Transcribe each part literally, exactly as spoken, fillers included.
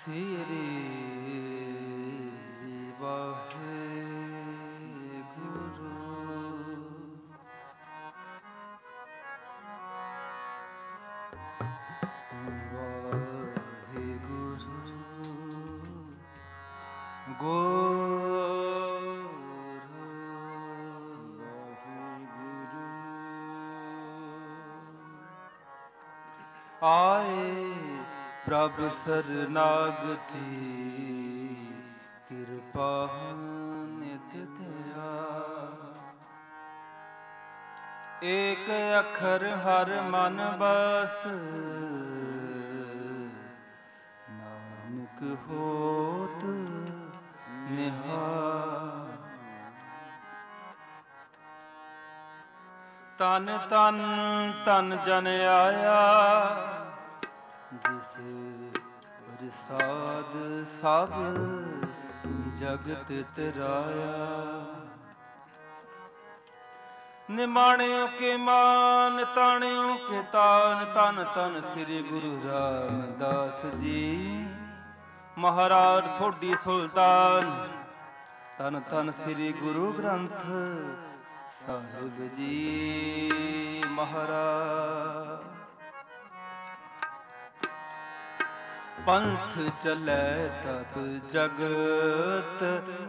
ਸ੍ਰੀ ਵਾਹਿਗੁਰੂ। ਵਾਹਿਗੁਰੂ ਗੁਰੂ ਵਾਹਿਗੁਰੂ। ਆਏ ਪ੍ਰਭ ਸਰਨਾਗਤੀ ਕਿਰਪਾ ਨਿਤ ਧਿਆ। ਏਕ ਅੱਖਰ ਹਰ ਮਨ ਬਸਤ ਨਾਨਕ ਹੋਤ ਨਿਹਾਲ। ਤਨ ਤਨ ਤਨ ਜਨ ਆਇਆ ਜਿਸ ਪ੍ਰਸਾਦ ਸਭ ਜਗਤ ਤਰਾਇਆ। ਨਿਮਾਣਿਓ ਕੇ ਮਾਨ ਤਾਣਿਓ ਕੇ ਤਾਨ। ਤਨ ਤਨ ਸ੍ਰੀ ਗੁਰੂ ਰਾਮਦਾਸ ਜੀ ਮਹਾਰਾਜ ਸੋਢੀ ਸੁਲਤਾਨ। ਤਨ ਤਨ ਸ੍ਰੀ ਗੁਰੂ ਗ੍ਰੰਥ ਸਾਹਿਬ ਜੀ ਮਹਾਰਾਜ। ਪੰਥ ਚਲੈ ਤਪ ਜਗਤ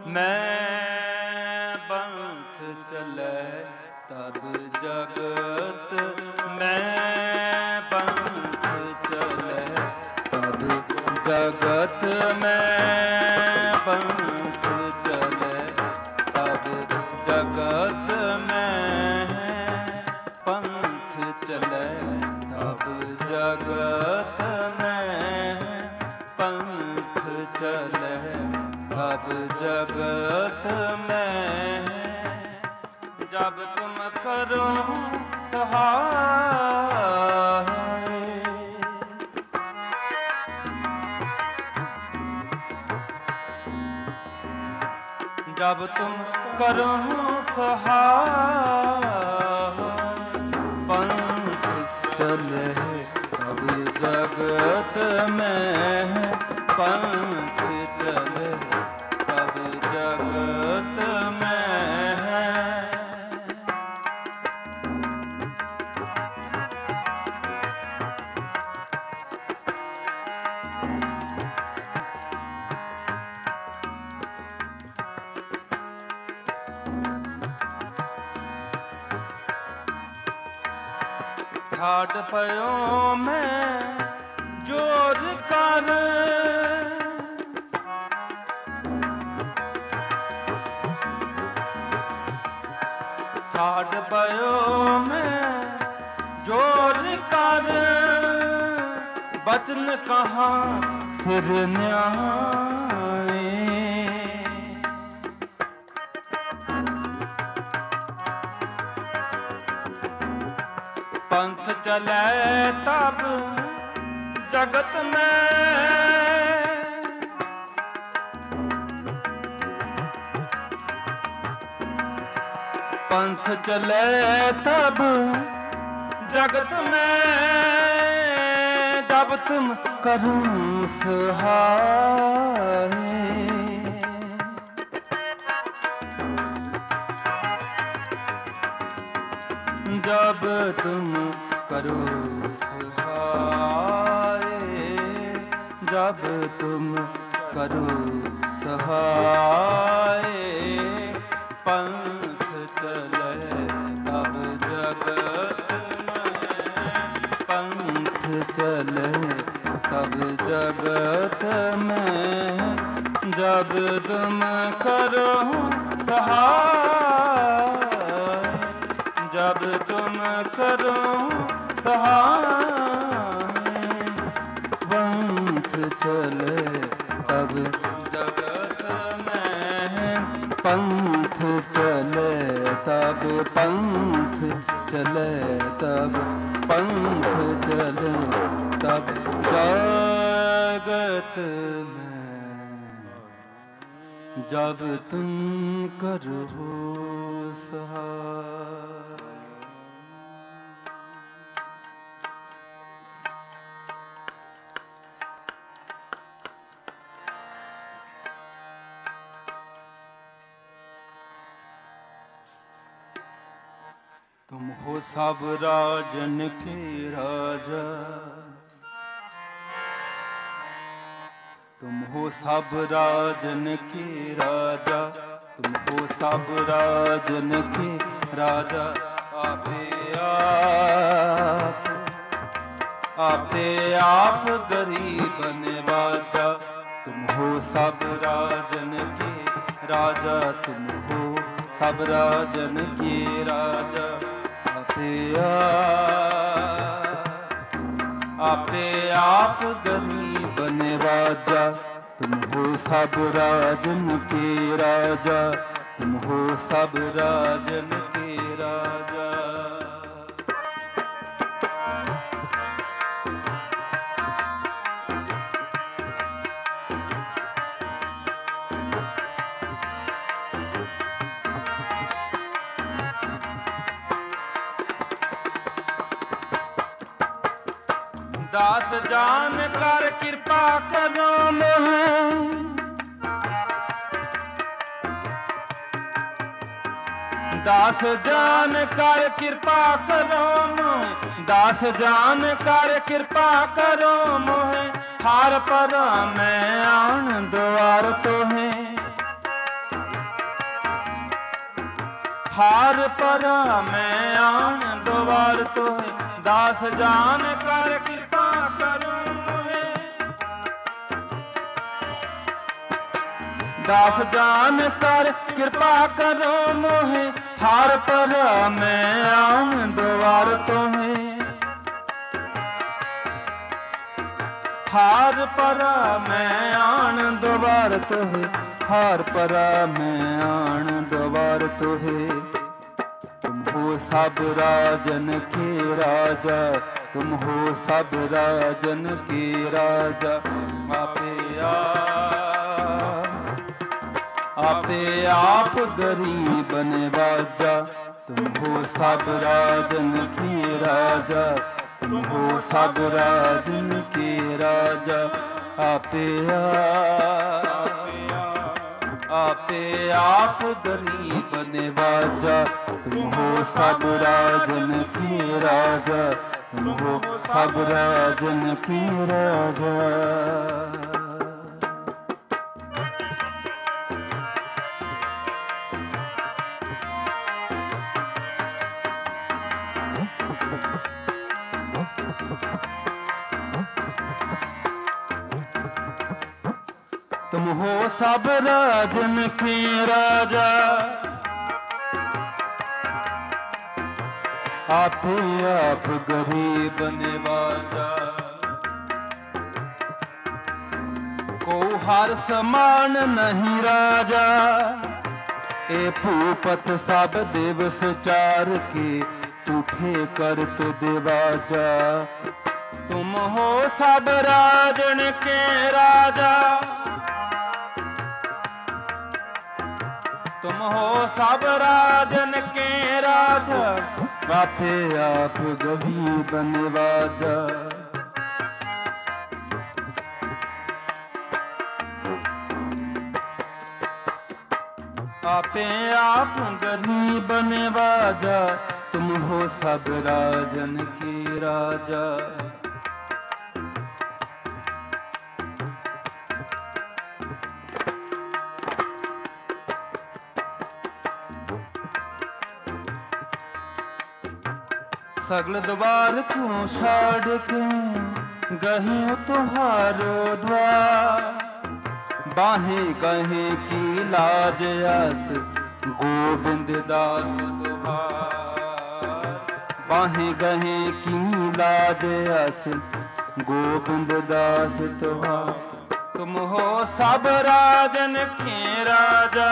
ਮੈਂ। ਪੰਥ ਚਲੈ ਤਬ ਜਗਤ ਮੈਂ। ਪੰਥ ਚਲੈ ਤਬ ਜਗਤ ਮੈਂ। ਪੰਥ ਚਲੈ ਤਬ ਜਗਤ ਮੈਂ। ਪੰਥ ਚਲੈ ਤਬ ਜਗਤ ਮੈਂ। ਪੰਥ ਚਲੈ ਤਬ ਜਗਤ ਮੈਂ। ਜਬ ਤੁਮ ਕਰੋ ਸਹਾਏ। ਜਬ ਤੁਮ ਕਰੋ ਸਹਾਏ। ਪੰਥ ਚਲੇ ਤਬ ਜਗਤ ਮੈਂ। ਪੰਥ ਚਲੇ ਤਬ ਜਗਤ ਮੈਂ। ਠਾਠ ਪਇਓ ਮੈਂ ਜੋਰ ਕਰ। ਠਾਠ ਪਇਓ ਮੈਂ ਜੋਰ ਕਰ। ਬਚਨ ਕਹਾ ਸਿਰ ਨਿਆਏ। ਪੰਥ ਚਲੈ ਤਬ ਜਗਤ ਮੈਂ। ਪੰਥ ਚਲੈ ਤਬ ਜਗਤ ਮੈਂ। ਜਬ ਤੁਮ ਕਰੋ ਸਹਾਏ। ਜਬ ਤੁਮ ਕਰੋ ਸਹਾਏ। ਜਬ ਤੁਮ ਕਰੋ ਸਹਾਏ। ਪੰਥ ਚਲੇ ਤਬ ਜਗਤ ਮੈਂ। ਪੰਥ ਚਲੇ ਤਬ ਜਗਤ ਮੈਂ। ਜਬ ਤੁਮ ਕਰੋ ਸਹਾਏ। ਜਬ ਤੁਮ ਕਰੋ ਸਹਾਏ। ਪੰਥ ਚਲੇ ਤਬ ਜਗਤ ਮੈਂ। ਪੰਥ ਚਲੇ ਤਬ ਪੰਥ ਚਲੇ ਤਬ ਪੰਥ ਚਲੇ ਤਬ ਜਗਤ ਮੈਂ। जब तुम करो सहाय। तुम हो सब राजन के राजा, तुम हो सब राजन के राजा, तुम हो सब राजन के राजा। आपे आप आपे आप गरीब नवाजा, तुम हो सब राजन के राजा, तुम हो सब राजन के राजा। आपे आप आपे आप गरीब नवाजा, तुम हो सब राजन के राजा, तुम हो सब राजन के राजा। दास जान कर कृपा करो मोहे, दास जान कर कृपा करो मोहे, दास जान कर कृपा करो मोहे। हार पर मैं आन द्वार तो है, हार पर मैं आन द्वार तो है। दास जान कर कृपा करो मोहे, दास जान कर कृपा करो मोहे। हार पर मैं आन द्वार तो है, हार पर मैं आन द्वार तो है, हार पर मैं आन द्वार तो है। तुम हो सब राजन के राजा, तुम हो सब राजन के राजा। आपे आप आपे आप गरीब नवाजा, तुम हो सब राजन के राजा, तुम हो सब राजन के राजा। आपे आप आपे आप गरीब नवाजा, तुम हो सब राजन के राजा, तुम हो सब राजन के राजा। तुम हो सब राजन के राजा, आपे आप गरीब नवाजा। को हर समान नहीं राजा, ए भूपत सब दिवस चार के झूठे कर तो देवाजा। तुम हो सब राजन के राजा, तुम हो सब राजन के राजा। आपे आप गरीब नवाजा, आपे आप गरीब नवाजा। तुम हो सब राजन के राजा। सगल द्वार क्यों छाड़ के गहियो तुहारो द्वार। बाहे कहे की लाज आस गोविंद दास तुहार। बाहे गहे की लाज आस गोविंद दास तुहार। तुम हो सब राजन के राजा,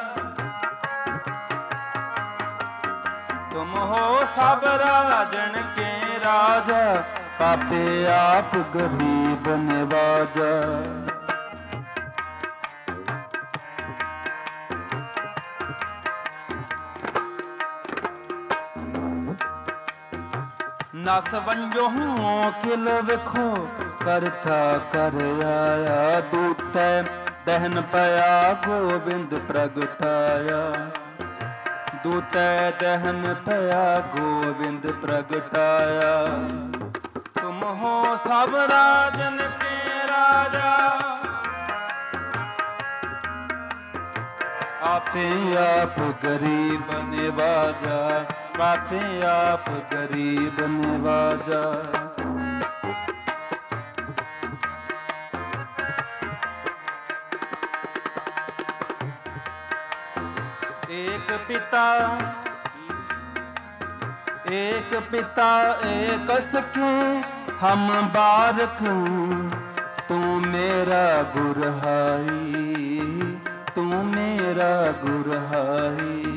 तुम हो सब राजन के राजा। पापे आप गरीब नवाजा, नस वंजो हूँ किल विखो करता कर आया। दूत दहन पया गोविंद प्रगटाया, दूतै दहन पया गोविंद प्रगटाया। तुम हो सब राजन के राजा, आपे आप गरीब निवाजा, आपे आप गरीब निवाजा। एक पिता एक पिता एक सखी हम बारक, तू मेरा गुरहाई, तू मेरा गुरहाई।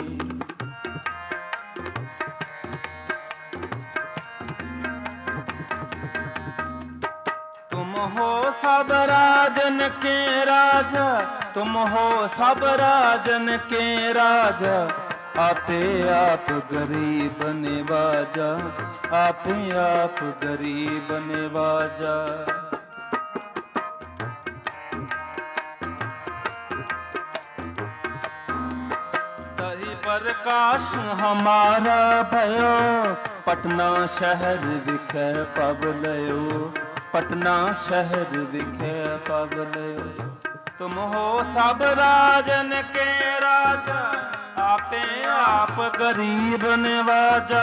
तुम हो सब राजन के राजा, तुम हो सब राजन के राजा, आपे आप गरीब निवाजा, आपे आप गरीब निवाजा। तही प्रकाश हमारा भयो, पटना शहर विखे पवलयो, पटना शहर विखे पवलयो। तुम हो सब राजन के राजा, आपे आप गरीब निवाजा।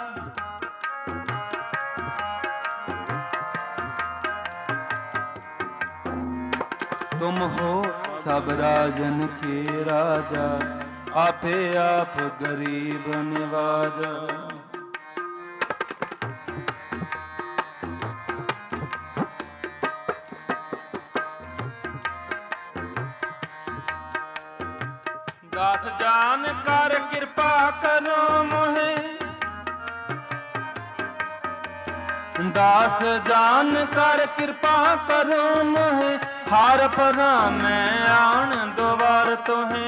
तुम हो सब राजन के राजा, आपे आप गरीब निवाजा। दास जान कर कृपा करो मोहे, दास जान कर कृपा करो मोहे, हार परा मैं आन दोबार तोहे,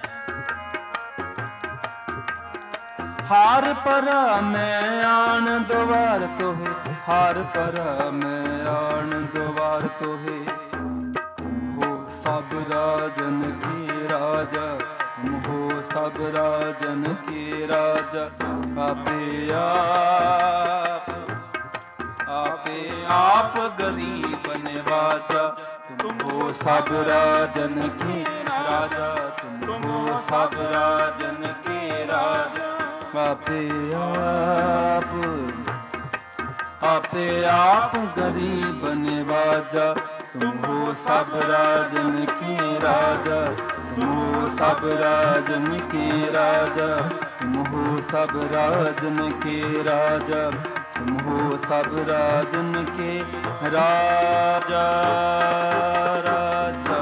हार परा मैं आन दोबार तोहे, हार परा मैं आन दोबार तोहे। हो सब राजन के राजा, हो सब राजन के राजा, आपे आप आपे आप गरीब निवाजा। तुम हो सब राजन के राजा, तुम हो सब राजन के राजा, आपे आप आपे आप गरीब निवाजा। तुम हो सब राजन के राजा, तुम हो सब राजन के राजा, तुम हो सब राजन के राजा, तुम हो सब राजन के राजा राजा।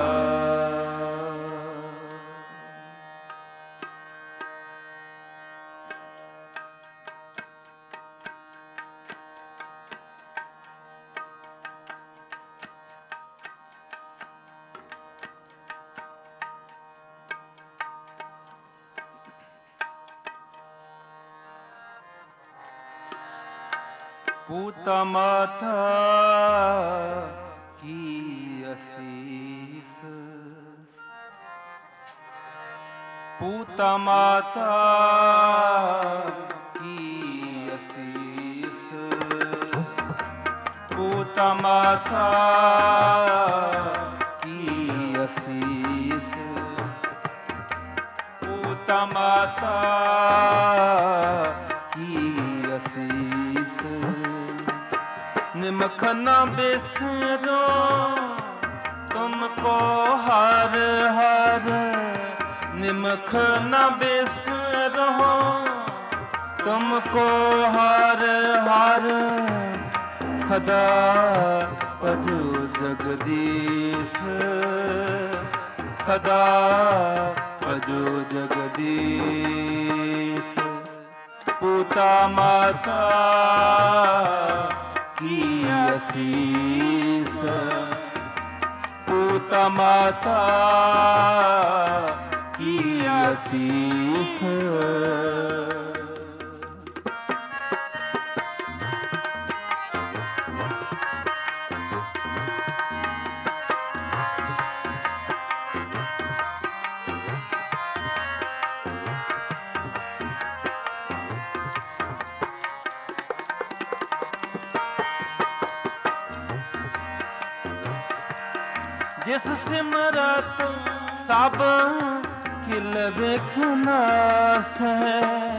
पूता माता की असीस, पूता माता की असीस, पूता माता की असीस, पूता माता की असीस। निमख न बिसरो तुमको हर हर, निमख न बिसरो तुमको हर हर, सदा भजो जगदीश, सदा भजो जगदीश। पूता माता की असीस, पूता माता की असीस। ਜਿਸ ਸਿਮਰਤ ਸਭ ਕਿਲ ਵੇਖ ਨਾਸੈ।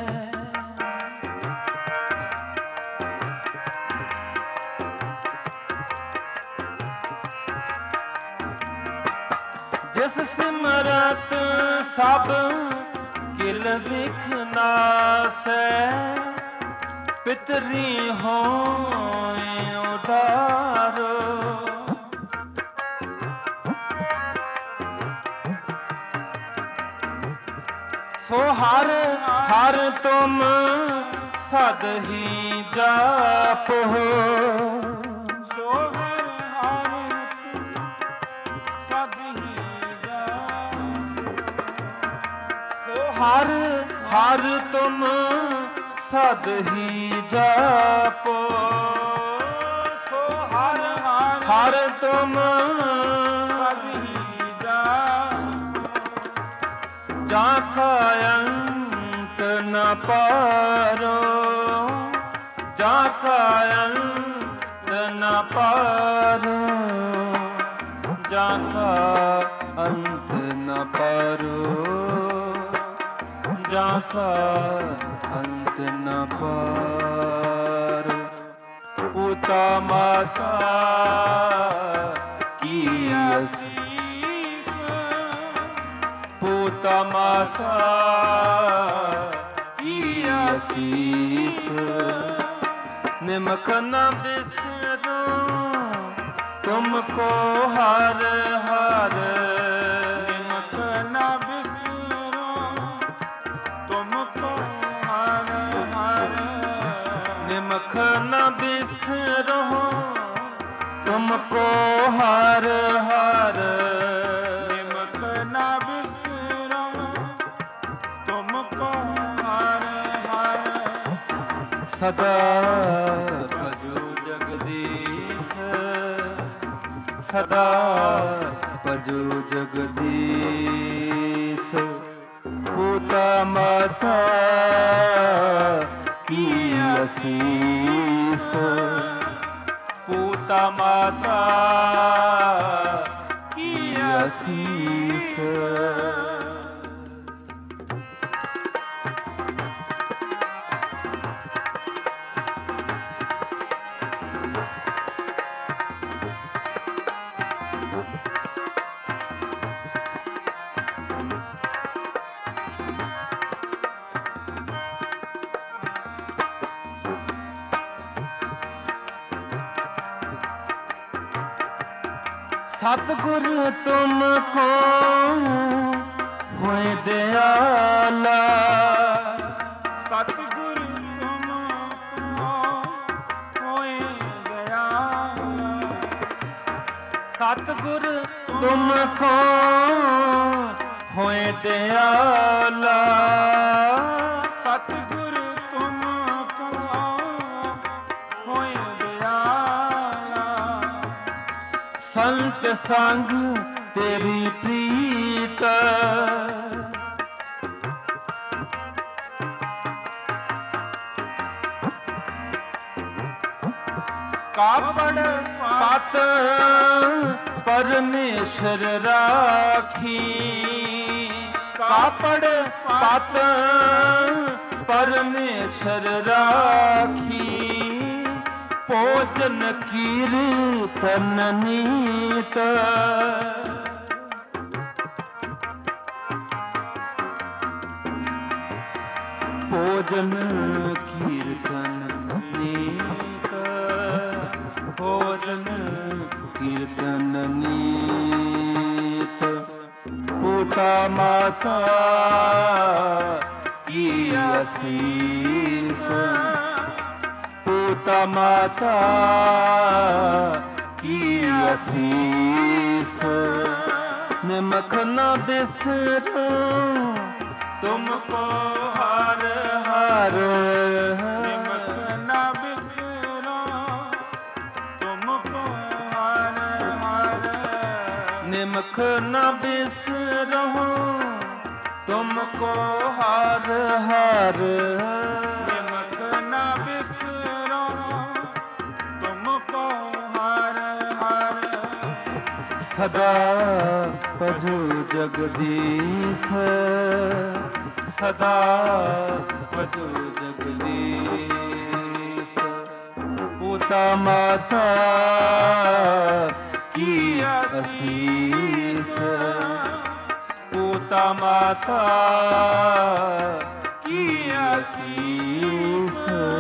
ਜਿਸ ਸਿਮਰਤ ਸਭ ਕਿਲ ਵੇਖ ਨਾਸੈ। ਪਿਤਰੀ ਹੋਏ ਉਦਾਰ ਸੋ ਹਰ ਹਰ ਤੁਮ ਸਦ ਹੀ ਜਾਪੋ। ਸੋ ਹਰ ਹਰ ਤੁਮ ਸਦ ਹੀ ਜਾਪੋ। ਸੋ ਹਰ ਹਰ ਤੁਮ ਸਦ ਹੀ ਜਾਪੋ। ਸੋ ਹਰ ਹਰ ਹਰ ਤੁਮ ਸਦ ਹੀ ਜਾਪੋ। ਜਾਂ ਕਾ ਅੰਤ ਨ ਪਾਰੋ। ਜਾਂ ਕਾ ਅੰਤ ਨ ਪਾਰੋ। ਜਾਂ ਕਾ ਅੰਤ ਨ ਪਾਰੋ। ਜਾਂ ਕਾ ਅੰਤ ਨ ਪਾਰੋ। ਪੂਤਾ ਮਾਤਾ ਕੀ ਅਸੀਸ। ਪੂਤਾ ਮਾਤਾ ਕੀ ਅਸੀਸ। ਨਿਮਕ ਨ ਬਿਸਰੋ ਤੁਮਕੋ ਹਰ ਹਰ। ਨਿਮਕ ਨ ਬਿਸਰੋ ਤੁਮਕੋ ਹਰ ਹਰ। ਨਿਮਕ ਨ ਬਿਸਰੋ ਤੁਮਕੋ ਹਰ ਹਰ। ਨਿਮਕ ਨ ਬਿਸਰੋ ਤੁਮਕੋ ਹਰ ਹਰ। ਸਦਾ ਭਜੋ ਜਗਦੀਸ਼। ਸਦਾ ਭਜੋ ਜਗਦੀਸ਼। ਪੂਤਾ ਮਾਤਾ ਕੀ ਅਸੀਸ। ਪੂਤਾ ਮਾਤਾ ਕੀ ਅਸੀਸ। सतगुर तुमको होए दयाला। सतगुर तुमको होए दयाला। सतगुर तुमको होए दयाला। सतगुर तुमको होए दयाला। संत संग तेरी प्रीत। कापड़ पात परमेश्वर राखी। कापड़ पात परमेश्वर राखी। भोजन कीर्तन नीत। भोजन कीर्तन नीत। भोजन कीर्तन नीत। पूता माता की आशीष। पूता माता की आशीष। निमक न बिसरो तुमको हर हर। निमक न बिसरो तुमको हर हर। निमक न बिसरो तुमको हर हर। निमक न बिसरो तुमको हर हर। ਸਦਾ ਭਜੋ ਜਗਦੀਸ਼ ਸਦਾ ਭਜੋ ਜਗਦੀਸ਼ ਪੂਤਾ ਮਾਤਾ ਕੀ ਅਸੀਸ ਪੂਤਾ ਮਾਤਾ ਕੀ ਅਸੀਸ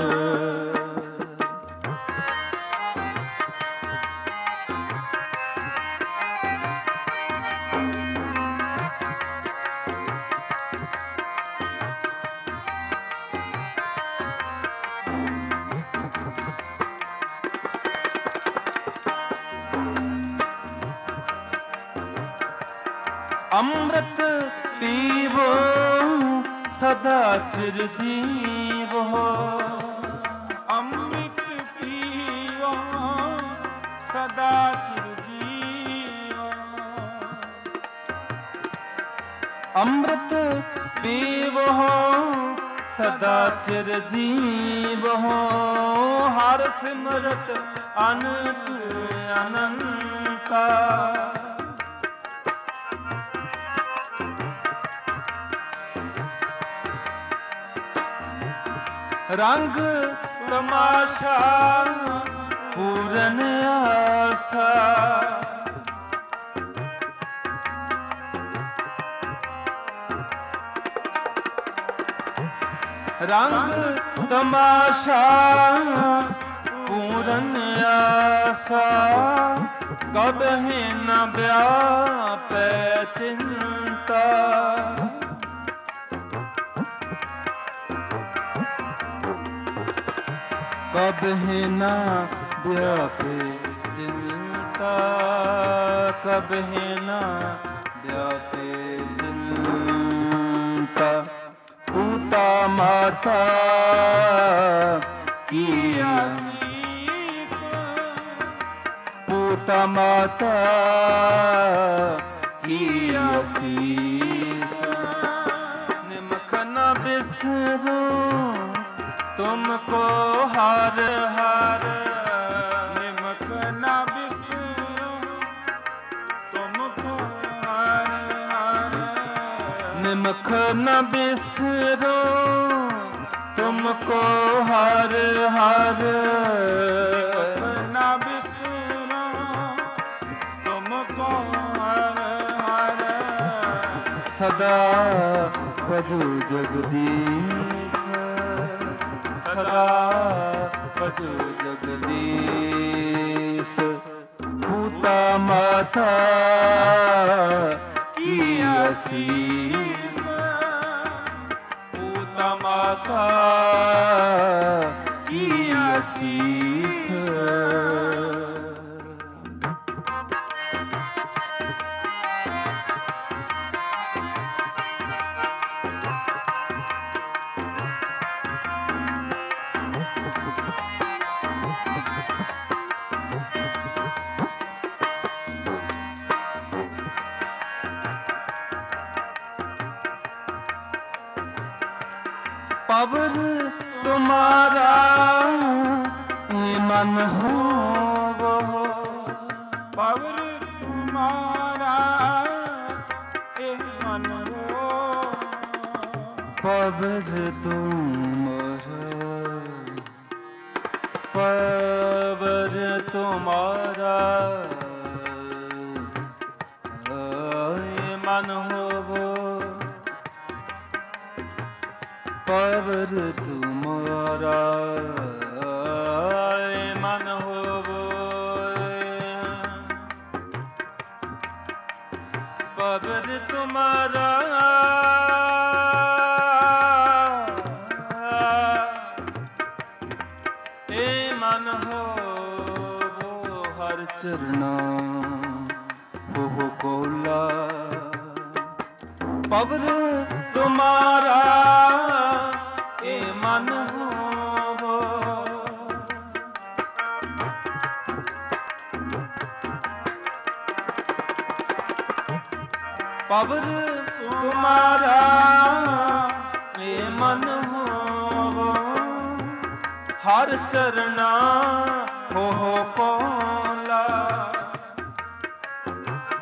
ਅੰਮ੍ਰਿਤ ਪੀਵੋ ਸਦਾ ਚਿਰ ਜੀਵੋ ਅੰਮ੍ਰਿਤ ਪੀਵੋ ਸਦਾ ਚਿਰ ਜੀਵੋ ਅੰਮ੍ਰਿਤ ਪੀਵੋ ਸਦਾ ਚਿਰ ਜੀਵੋ ਹਰ ਸਿਮਰਤ ਅਨੰਤ ਅਨੰਤਾ ਰੰਗ ਤਮਾਸ਼ਾ ਪੂਰਨ ਆਸਾ ਰੰਗ ਤਮਾਸ਼ਾ ਪੂਰਨ ਆਸਾ ਕਬਹਿ ਨ ਵਿਆਪੈ ਚਿੰਤਾ ਕਬਹਿ ਨ ਵਿਆਪੈ ਚਿੰਤਾ ਕਬਹਿ ਨ ਵਿਆਪੈ ਚਿੰਤਾ ਪੂਤਾ ਮਾਤਾ ਕੀ ਅਸੀਸ ਪੂਤਾ ਮਾਤਾ ਕੀ ਅਸੀਸ ਨਿਮਖ ਨ ਬਿਸਰੋ ਤੁਮਕੋ ਹਰ ਹਰ ਨਿਮਕ ਨ ਬਿਸਰੋ ਤੁਮਕੋ ਹਰ ਹਰ ਨਿਮਖ ਨ ਬਿਸਰੋ ਤੁਮਕੋ ਹਰ ਹਰ ਨ ਬਿਸਰੋ ਤੁਮਕੋ ਹਰ ਹਰ ਸਦਾ ਭਜੋ ਜਗਦੀਸ਼ ਸਦਾ ਭਜੋ ਜਗਦੀਸ਼ ਪੂਤਾ ਮਾਤਾ ਕੀ ਅਸੀਸ ਪੂਤਾ ਮਾਤਾ ਕੀ ਅਸੀਸ ਪਵਰ ਤੁਮਾਰਾ ਮਨ ਹੋਵੋ ਪਵਰ ਤੁਮਾਰਾ ਇਹ ਮਨ ਹੋ ਪਵਰ ਤੁਮਾਰਾ ਪਵਰ ਤੁਮਾਰਾ ਇਹ ਮਨ ਹੋਵੋ ਪਵਰ ਤੁਮਾਰਾ ਮਨ ਹੋਵੋ ਪਵਰ ਤੁਮਾਰਾ ਏ ਮਨ ਹੋਵੋ ਹਰ ਚਰਨਾ ਹੋ ਕੋਲਾ ਪਵਰ ਤੁਮਾਰਾ ਏ ਮਨ ਹੋਵੋ ਪਵਰ ਤੁਮਾਰਾ ਏ ਮਨ ਹੋਵੋ ਹਰ ਚਰਨਾ ਹੋ ਕੋਲਾ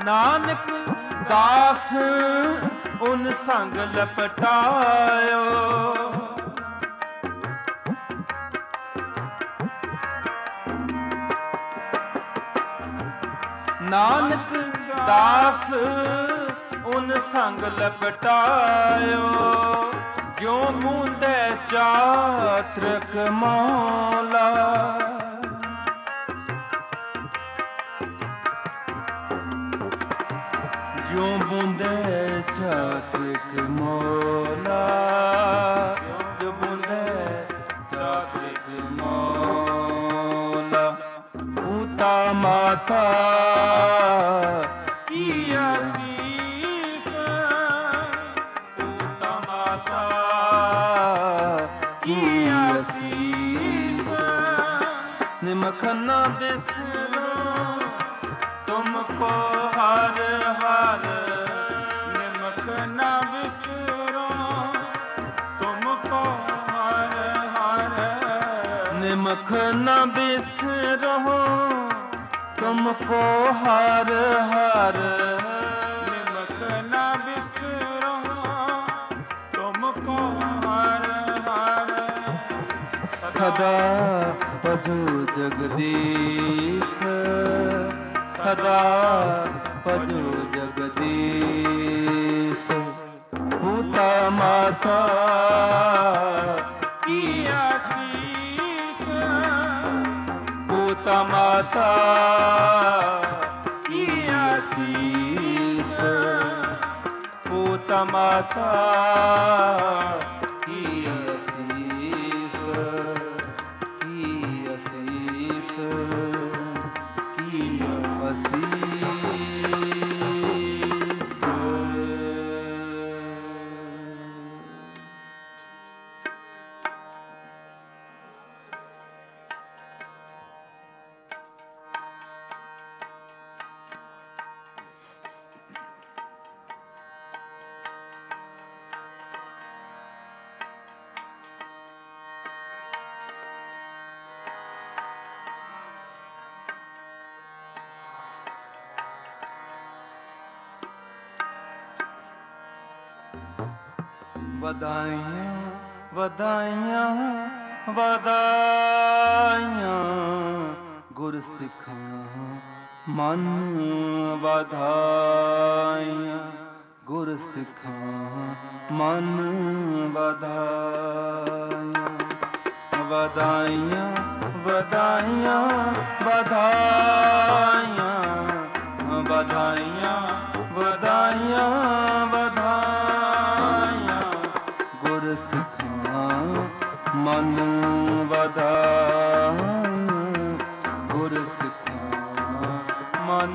ਨਾਨਕ ਦਾਸ ਉਨ ਸੰਗ ਲਪਟਾਇਓ। ਨਾਨਕ ਦਾਸ ਉਨ ਸੰਗ ਲਪਟਾਇਓ। ਜੋ ਬੂੰਦੇ ਚਾਤ੍ਰਿਕ ਮੌਲਾ। ਜੋ ਬੂੰਦੇ ਚਾਤ੍ਰਿਕ ਮੌਲਾ। ਜੋ ਬੂੰਦੇ ਚਾਤ੍ਰਿਕ ਮੌਲਾ। ਪੂਤਾ ਮਾਤਾ ਕੀ ਆਸੀਸ। ਪੂਤਾ ਮਾਤਾ ਕੀ ਆਸੀਸ। ਨਿਮਖ ਨਾ ਬਿਸਰੋ ਤੁਮਕੋ ਹਰ ਹਰ। ਨਿਮਖ ਨਾ ਬਿਸਰੋ ਤੁਮਕੋ ਹਰ ਹਰ। ਨਿਮਖ ਨਾ ਬਿਸਰੋ ਤੁਮਕੋ ਹਰ ਹਰ। ਨਿਮਖ ਨਾ ਬਿਸਰੋ ਤੁਮਕੋ ਹਰ ਹਰ। ਸਦਾ ਭਜੋ ਜਗਦੀਸ਼। ਸਦਾ ਭਜੋ ਜਗਦੀਸ਼। ਪੂਤਾ ਮਾਤਾ ਕੀ ਆਸੀਸ। ਪੂਤਾ ਮਾਤਾ ਕੀ ਆਸੀਸ। ਪੂਤਾ ਮਾਤਾ ਕੀ ਆਸੀਸ। ਕੀ ਆਸੀਸ। ਕੀ ਆਸੀਸ। ਵਧਾਈਆਂ ਵਧਾਈਆਂ ਵਧਾਈਆਂ ਗੁਰ ਸਿੱਖਾਂ ਮਨ ਵਧਾਈਆਂ। ਗੁਰ ਸਿੱਖਾਂ ਮਨ ਵਧਾਈਆਂ। ਵਧਾਈਆਂ ਵਧਾਈਆਂ ਵਧਾਈਆਂ ਵਧਾਈਆਂ ਵਧਾਈਆਂ ਵਧਾਈਆਂ। ਗੁਰ ਸਿੱਖਾਂ ਮਨ ਵਧਾਈਆਂ। ਗੁਰ ਸਿੱਖਾਂ ਮਨ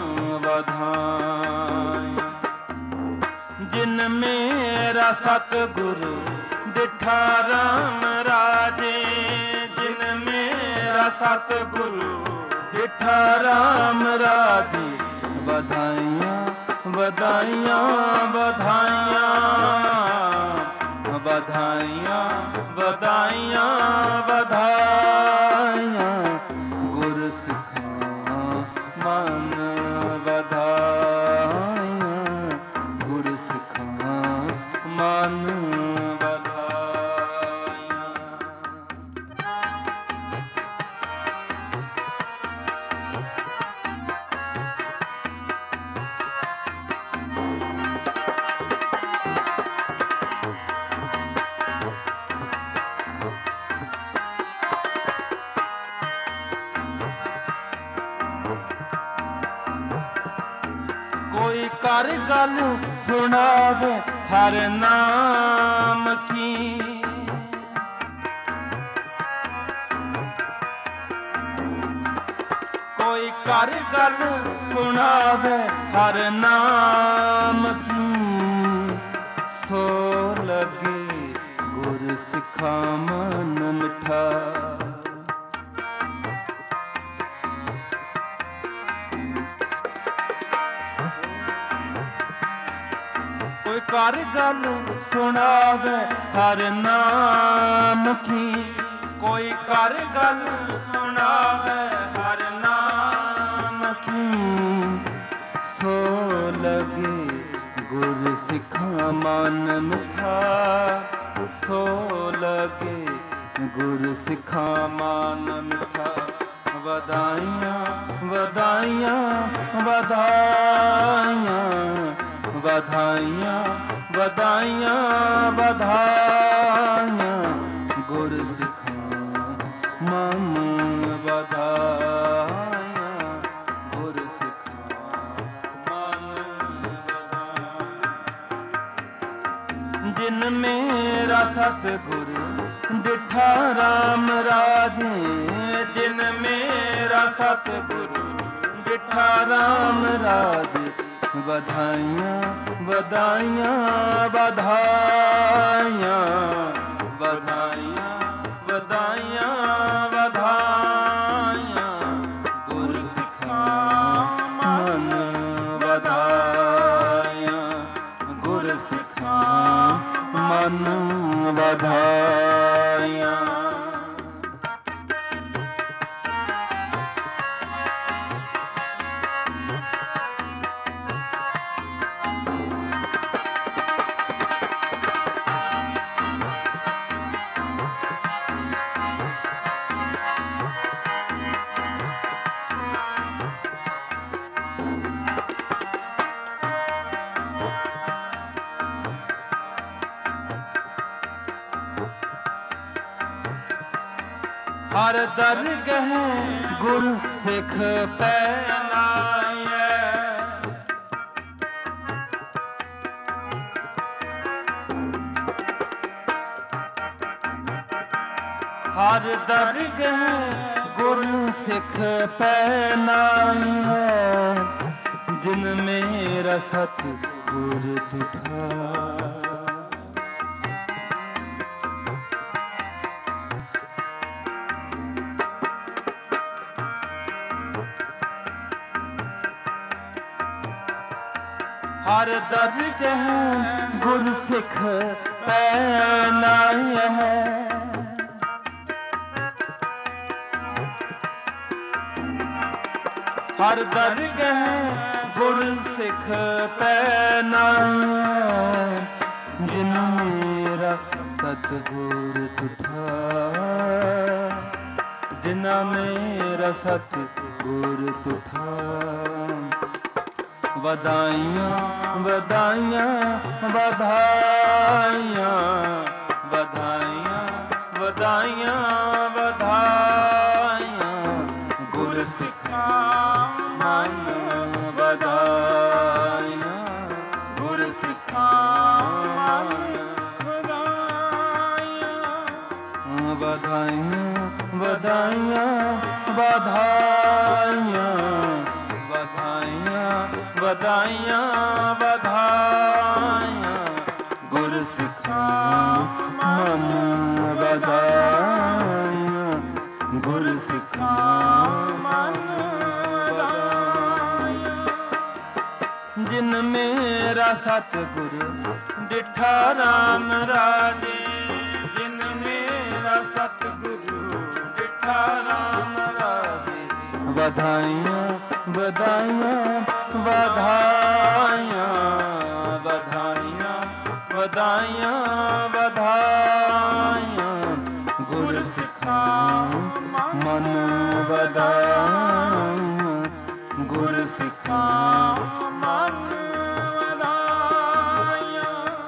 ਵਧਾਈਆਂ। ਜਿਨ ਮੇਰਾ ਸਤਿਗੁਰ ਡਿਠਾ ਰਾਮ ਰਾਜੇ। ਜਿਨ ਮੇਰਾ ਸਤਿਗੁਰ ਡਿਠਾ ਰਾਮ ਰਾਜੇ। ਵਧਾਈਆਂ ਵਧਾਈਆਂ ਵਧਾਈਆਂ ਵਧਾਈਆਂ ਵਧਾਈਆਂ ਵਧਾਈਆਂ। ਗੁਰ ਸਿੱਖਾਂ ਮਨ ਵਧਾਈਆਂ। ਗੁਰ ਸਿੱਖਾਂ ਮਨ ਵਧਾਈਆਂ। ਕੋਈ ਕਰ ਗੱਲ ਸੁਣਾਵੇ ਹਰ ਨਾਮ ਕੀ। ਕੋਈ ਕਰ ਗੱਲ ਸੁਣਾਵੇ ਹਰ ਨਾਮ ਕੀ। ਸੋ ਲਗੇ ਗੁਰ ਸਿੱਖਾਂ ਮਨ ਮਿਠਾ। ਕੋਈ ਕਰ ਗੱਲ ਸੁਣਾਵੇ ਹਰ ਨਾਮ ਕੀ। ਕੋਈ ਕਰ ਗੱਲ ਸੁਣਾਵੇ ਹਰ ਨਾਮ ਕੀ। ਸੋ ਮਨ ਮਿਠਾ ਸੋ ਲਗੇ ਗੁਰ ਸਿੱਖਾਂ ਮਨ ਮਿਠਾ ਵਧਾਈਆਂ ਵਧਾਈਆਂ ਵਧਾਈਆਂ ਵਧਾਈਆਂ ਵਧਾਈਆਂ ਵਧਾਈਆਂ ਗੁਰ ਸਿੱਖਾਂ ਮਨ ਵਧਾਈਆਂ ਗੁਰ ਸਿੱਖਾਂ ਮਨ ਵਧਾਈਆਂ ਜਿਨ ਮੇਰਾ ਸਤਿਗੁਰ ਡਿਠਾ ਰਾਮ ਰਾਜੇ ਜਿਨ ਮੇਰਾ ਸਤਿਗੁਰ ਡਿਠਾ ਰਾਮ ਰਾਜੇ ਵਧਾਈਆਂ ਵਧਾਈਆਂ ਵਧਾਈਆਂ ਵਧਾਈਆਂ ਵਧਾਈਆਂ ਵਧਾਈਆਂ ਗੁਰ ਸਿੱਖਾਂ ਮਨ ਵਧਾਈਆਂ ਗੁਰ ਸਿੱਖਾਂ ਮਨ ਵਧਾਈਆਂ ਹਰ ਦਰਗਹ ਗੁਰ ਸਿੱਖ ਪਹਿਨਾਏ ਹਰ ਦਰਗਹ ਗੁਰ ਸਿੱਖ ਪਹਿਨਾਏ ਜਿਨ ਮੇਰਾ ਸਤਿਗੁਰ ਡਿਠਾ ਹਰ ਦਰਗਹ ਗੁਰ ਸਿੱਖ ਪਹਿਨਾਏ ਹੈ ਹਰ ਦਰਗਹ ਗੁਰ ਸਿੱਖ ਪਹਿਨਾਏ ਜਿਨ ਮੇਰਾ ਸਤਿਗੁਰ ਡਿਠਾ ਜਿਨਾ ਮੇਰਾ ਸਤਿਗੁਰ ਡਿਠਾ ਵਧਾਈਆਂ ਵਧਾਈਆਂ ਵਧਾਈਆਂ ਵਧਾਈਆਂ ਵਧਾਈਆਂ ਵਧਾਈਆਂ ਗੁਰ ਸਿੱਖਾਂ ਮਨ ਵਧਾਈਆਂ ਗੁਰ ਸਿੱਖਾਂ ਮਨ ਵਧਾਈਆਂ ਵਧਾਈਆਂ ਵਧਾਈਆਂ ਵਧਾਈਆਂ ਵਧਾਈਆਂ ਵਧਾਈਆਂ ਗੁਰ ਸਿੱਖਾਂ ਮਨ ਵਧਾਈਆਂ ਗੁਰ ਸਿੱਖਾਂ ਮਨ ਵਧਾਈਆਂ ਜਿਨ ਮੇਰਾ ਸਤਿਗੁਰ ਡਿਠਾ ਰਾਮ ਰਾਜੇ ਜਿਨ ਮੇਰਾ ਸਤਿਗੁਰ ਡਿਠਾ ਰਾਮ ਰਾਜੇ ਵਧਾਈਆਂ ਵਧਾਈਆਂ ਵਧਾਈਆਂ ਵਧਾਈਆਂ ਵਧਾਈਆਂ ਵਧਾਈਆਂ ਗੁਰ ਸਿੱਖਾਂ ਮਨ ਵਧਾਈਆਂ ਗੁਰ ਸਿੱਖਾਂ ਮਨ ਵਧਾਈਆਂ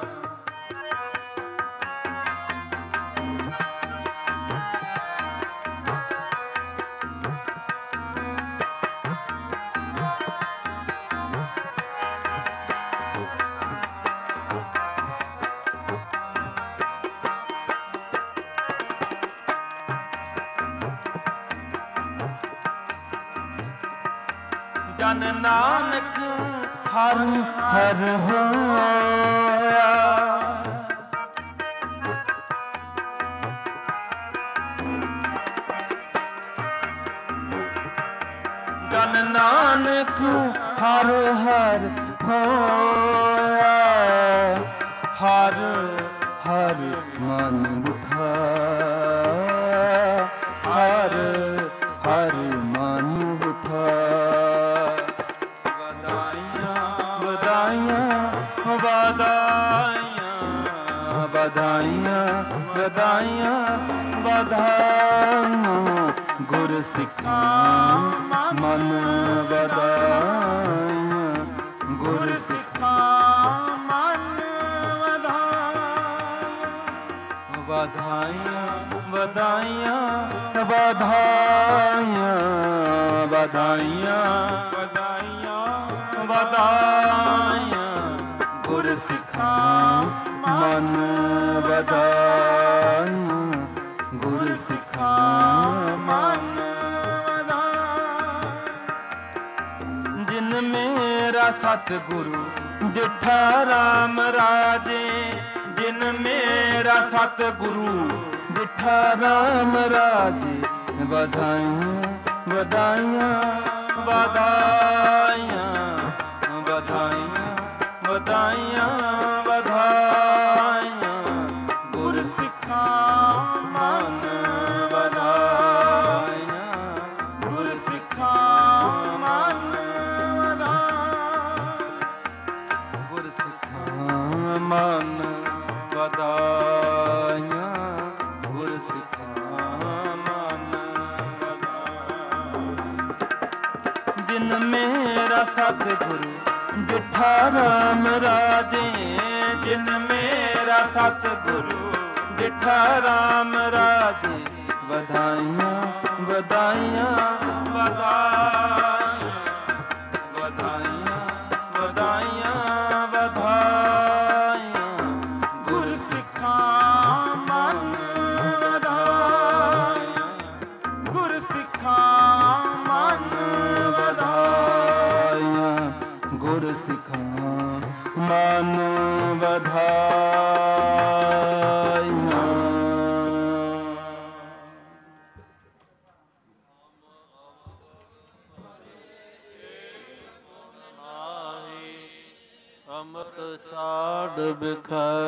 ਜਨ ਨਾਨਕ ਹਰ ਹਰ ਹੋਇਆ ਜਨ ਨਾਨਕ ਹਰ ਹਰ ਹੋਇਆ ਹਰ ਹਰ ਮਨ ਉਠਾ ਹਰ ਹਰ ਮਨ ਉਠਾ ਵਧਾਈਆਂ ਵਧਾਈਆਂ ਵਧਾਈਆਂ, ਗੁਰ ਸਿੱਖਾਂ ਮਨ ਵਧਾਈਆਂ, ਗੁਰ ਸਿੱਖਾਂ ਮਨ ਵਧਾਈਆਂ, ਵਧਾਈਆਂ ਵਧਾਈਆਂ ਵਧਾਈਆਂ ਵਧਾਈਆਂ ਵਧਾਈਆਂ ਵਧਾਈਆਂ, ਗੁਰ ਸਿੱਖਾਂ ਮਨ ਵਧਾਈਆਂ, ਗੁਰ ਸਿੱਖਾਂ ਮਨ ਵਧਾਈਆਂ। ਜਿਨ ਮੇਰਾ ਸਤਿਗੁਰੂ ਡਿਠਾ ਰਾਮ ਰਾਜੇ, ਜਿਨ ਮੇਰਾ ਸਤਿਗੁਰੂ ਡਿਠਾ ਰਾਮ ਰਾਜੇ, ਵਧਾਈਆਂ ਵਧਾਈਆਂ ਵਧਾਈਆਂ ਵਧਾਈਆਂ ਵਧਾਈਆਂ ਵਧਾਈਆਂ, ਗੁਰ ਸਿੱਖਾਂ ਮਨ ਵਧਾਈਆਂ, ਗੁਰ ਸਿੱਖਾਂ ਮਨ ਵਧਾਈਆਂ, ਗੁਰ ਸਿੱਖਾਂ ਮਨ ਵਧਾਈਆਂ, ਗੁਰ ਸਿੱਖਾਂ ਮਨ ਵਧਾਈਆਂ। ਜਿਨ ਮੇਰਾ ਸਤਿਗੁਰੂ ਡਿਠਾ ਰਾਮ ਰਾਜੇ, ਜਿਨ ਮੇਰਾ ਸਤਿਗੁਰੂ ਡਿਠਾ ਰਾਮ ਰਾਜੇ, ਵਧਾਈਆਂ ਵਧਾਈਆਂ ਵਧਾਈਆਂ ਵਧਾਈਆਂ ਵਧਾਈਆਂ ਵਧਾਈਆਂ, ਗੁਰ ਸਿੱਖਾਂ ਮਨ ਵਧਾਈਆਂ, ਗੁਰ ਸਿੱਖਾਂ ਮਨ ਵਧਾਈਆਂ, ਗੁਰ ਸਿੱਖਾਂ ਮਨ ਵਧਾਈਆਂ। ਅੰਮ੍ਰਿਤ ਸਾਧ ਬਿਖੈ